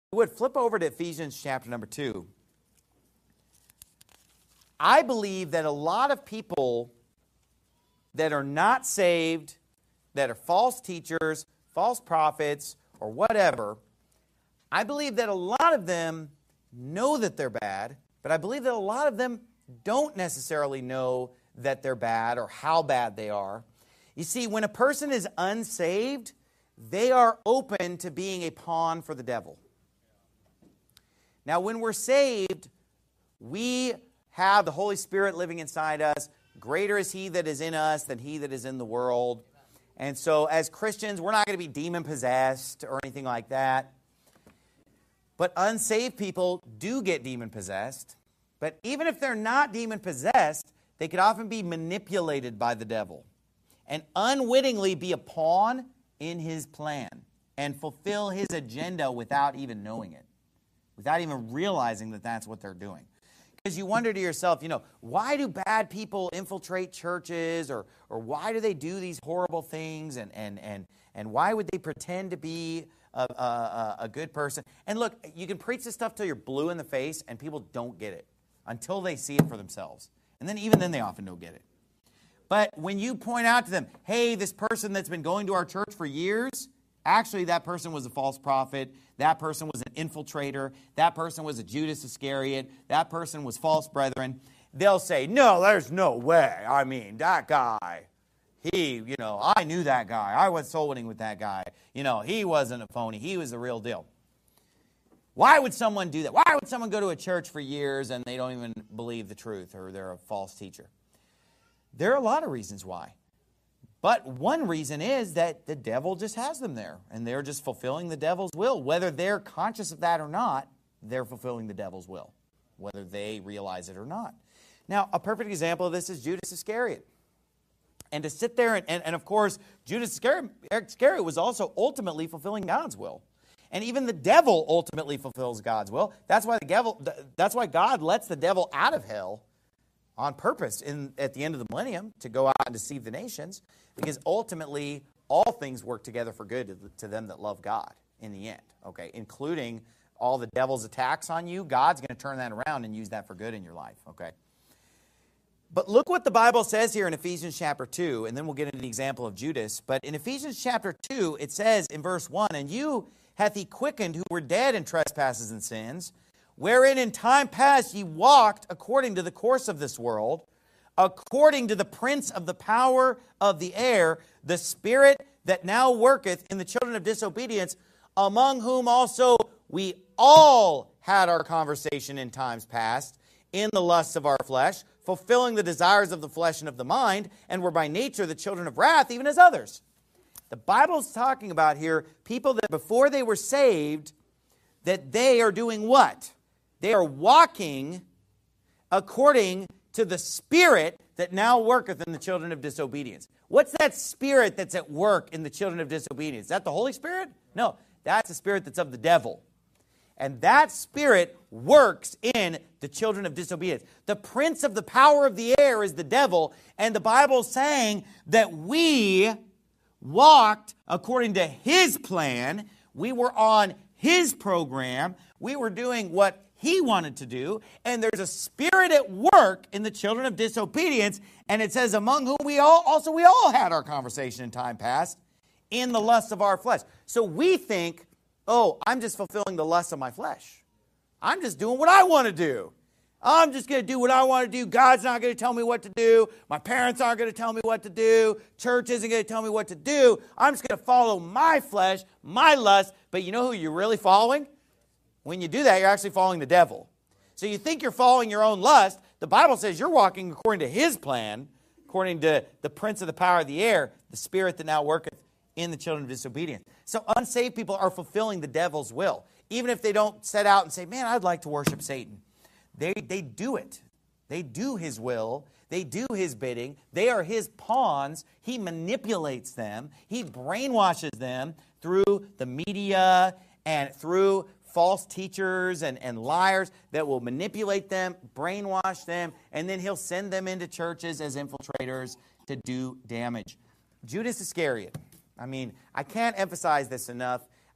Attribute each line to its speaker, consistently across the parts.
Speaker 1: you would flip over to Ephesians chapter number 2. I believe that a lot of people that are not saved, that are false teachers, false prophets, or whatever, I believe that a lot of them know that they're bad, but I believe that a lot of them don't necessarily know that they're bad or how bad they are. You see, when a person is unsaved, they are open to being a pawn for the devil. Now, when we're saved, we have the Holy Spirit living inside us. Greater is He that is in us than he that is in the world. And so as Christians, we're not going to be demon-possessed or anything like that. But unsaved people do get demon-possessed. But even if they're not demon-possessed, they could often be manipulated by the devil and unwittingly be a pawn in his plan and fulfill his agenda without even knowing it, without even realizing that that's what they're doing. Because you wonder to yourself, why do bad people infiltrate churches, or why do they do these horrible things, and why would they pretend to be a good person? And look, you can preach this stuff till you're blue in the face, and people don't get it until they see it for themselves. And then even then they often don't get it. But when you point out to them, hey, this person that's been going to our church for years, actually that person was a false prophet, that person was an infiltrator, that person was a Judas Iscariot, that person was false brethren, they'll say, no, there's no way. I mean, that guy, I knew that guy. I was soul winning with that guy. He wasn't a phony. He was the real deal. Why would someone do that? Why would someone go to a church for years and they don't even believe the truth, or they're a false teacher? There are a lot of reasons why. But one reason is that the devil just has them there, and they're just fulfilling the devil's will. Whether they're conscious of that or not, they're fulfilling the devil's will, whether they realize it or not. Now, a perfect example of this is Judas Iscariot. And to sit there, and of course, Judas Iscariot was also ultimately fulfilling God's will. And even the devil ultimately fulfills God's will. That's why God lets the devil out of hell on purpose at the end of the millennium to go out and deceive the nations, because ultimately all things work together for good to them that love God in the end, okay? Including all the devil's attacks on you. God's going to turn that around and use that for good in your life, okay? But look what the Bible says here in Ephesians chapter 2, and then we'll get into the example of Judas. But in Ephesians chapter 2, it says in verse 1, and you hath He quickened who were dead in trespasses and sins, wherein in time past ye walked according to the course of this world, according to the prince of the power of the air, the spirit that now worketh in the children of disobedience, among whom also we all had our conversation in times past, in the lusts of our flesh, fulfilling the desires of the flesh and of the mind, and were by nature the children of wrath, even as others. The Bible's talking about here people that before they were saved, that they are doing what? They are walking according to the spirit that now worketh in the children of disobedience. What's that spirit that's at work in the children of disobedience? Is that the Holy Spirit? No, that's a spirit that's of the devil. And that spirit works in the children of disobedience. The prince of the power of the air is the devil, and the Bible's saying that we walked according to his plan. We were on his program. We were doing what he wanted to do, and there's a spirit at work in the children of disobedience, and it says, among whom we all had our conversation in time past, in the lust of our flesh. So we think, oh, I'm just fulfilling the lust of my flesh. I'm just doing what I want to do. I'm just going to do what I want to do. God's not going to tell me what to do. My parents aren't going to tell me what to do. Church isn't going to tell me what to do. I'm just going to follow my flesh, my lust. But you know who you're really following? When you do that, you're actually following the devil. So you think you're following your own lust. The Bible says you're walking according to his plan, according to the prince of the power of the air, the spirit that now worketh in the children of disobedience. So unsaved people are fulfilling the devil's will. Even if they don't set out and say, man, I'd like to worship Satan. They do it. They do his will. They do his bidding. They are his pawns. He manipulates them. He brainwashes them through the media and through false teachers and liars that will manipulate them, brainwash them, and then he'll send them into churches as infiltrators to do damage. Judas Iscariot. I mean, I can't emphasize this enough.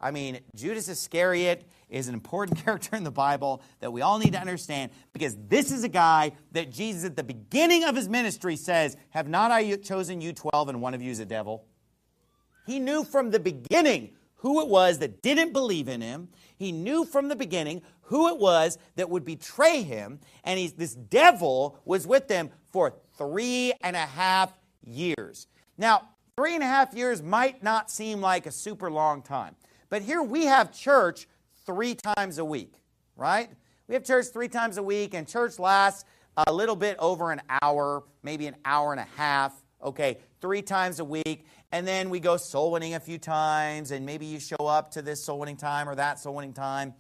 Speaker 1: I mean, Judas Iscariot is an important character in the Bible that we all need to understand, because this is a guy that Jesus at the beginning of his ministry says, have not I chosen you 12 and one of you is a devil? He knew from the beginning who it was that didn't believe in him. He knew from the beginning who it was that would betray him. And this devil was with them for 3.5 years. Now, 3.5 years might not seem like a super long time. But here we have church 3 times a week, right? We have church 3 times a week, and church lasts a little bit over an hour, maybe an hour and a half, okay, 3 times a week. And then we go soul winning a few times, and maybe you show up to this soul winning time or that soul winning time.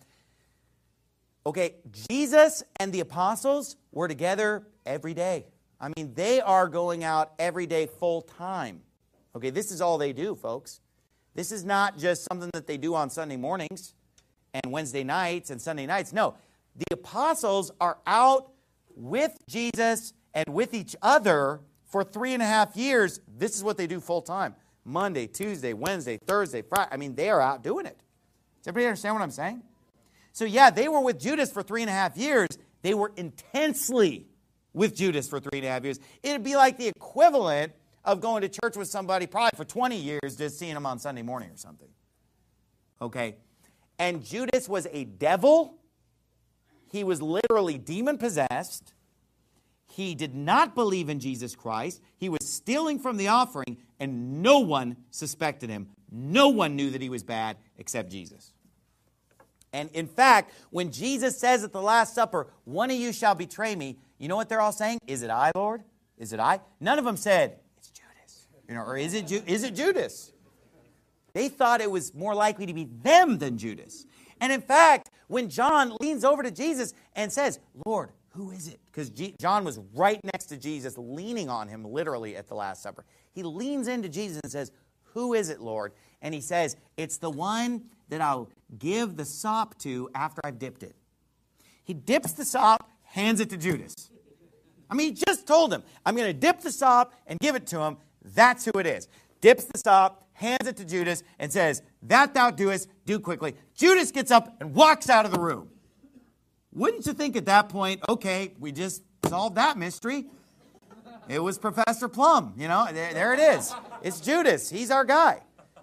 Speaker 1: Okay, Jesus and the apostles were together every day. I mean, they are going out every day full time. Okay, this is all they do, folks. This is not just something that they do on Sunday mornings and Wednesday nights and Sunday nights. No, the apostles are out with Jesus and with each other for 3.5 years. This is what they do full time. Monday, Tuesday, Wednesday, Thursday, Friday. I mean, they are out doing it. Does everybody understand what I'm saying? So yeah, they were with Judas for 3.5 years. They were intensely with Judas for 3.5 years. It'd be like the equivalent of going to church with somebody probably for 20 years, just seeing them on Sunday morning or something. Okay? And Judas was a devil. He was literally demon-possessed. He did not believe in Jesus Christ. He was stealing from the offering, and no one suspected him. No one knew that he was bad except Jesus. And in fact, when Jesus says at the Last Supper, one of you shall betray me, you know what they're all saying? Is it I, Lord? Is it I? None of them said, it's Judas. Or is it Judas? They thought it was more likely to be them than Judas. And in fact, when John leans over to Jesus and says, Lord, who is it? Because John was right next to Jesus, leaning on him literally at the Last Supper. He leans into Jesus and says, who is it, Lord? And he says, it's the one that I'll give the sop to after I've dipped it. He dips the sop, hands it to Judas. I mean, he just told him, I'm going to dip the sop and give it to him. That's who it is. Dips the sop, hands it to Judas, and says, that thou doest, do quickly. Judas gets up and walks out of the room. Wouldn't you think at that point, okay, we just solved that mystery? It was Professor Plum, you know, there it is. It's Judas. He's our guy.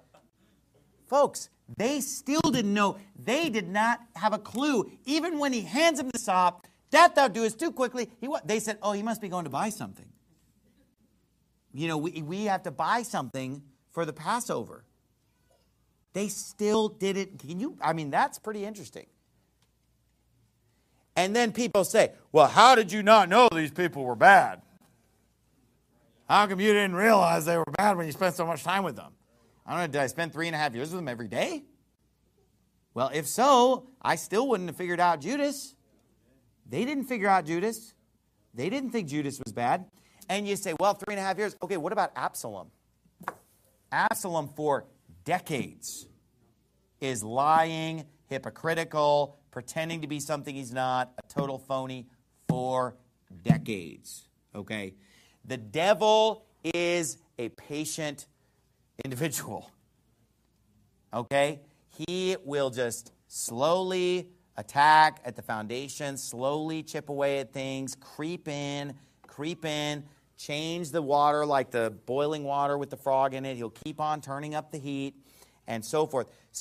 Speaker 1: Folks, they still didn't know. They did not have a clue. Even when he hands him the sop, that thou doest, do quickly. They said, oh, he must be going to buy something. You know, we have to buy something for the Passover. They still didn't. That's pretty interesting. And then people say, well, how did you not know these people were bad? How come you didn't realize they were bad when you spent so much time with them? I don't know, did I spend 3.5 years with them every day? Well, if so, I still wouldn't have figured out Judas. They didn't figure out Judas. They didn't think Judas was bad. And you say, well, 3.5 years. Okay, what about Absalom? Absalom for decades is lying, hypocritical, pretending to be something he's not, a total phony for decades. Okay? The devil is a patient individual. Okay? He will just slowly attack at the foundation, slowly chip away at things, creep in, change the water like the boiling water with the frog in it. He'll keep on turning up the heat and so forth.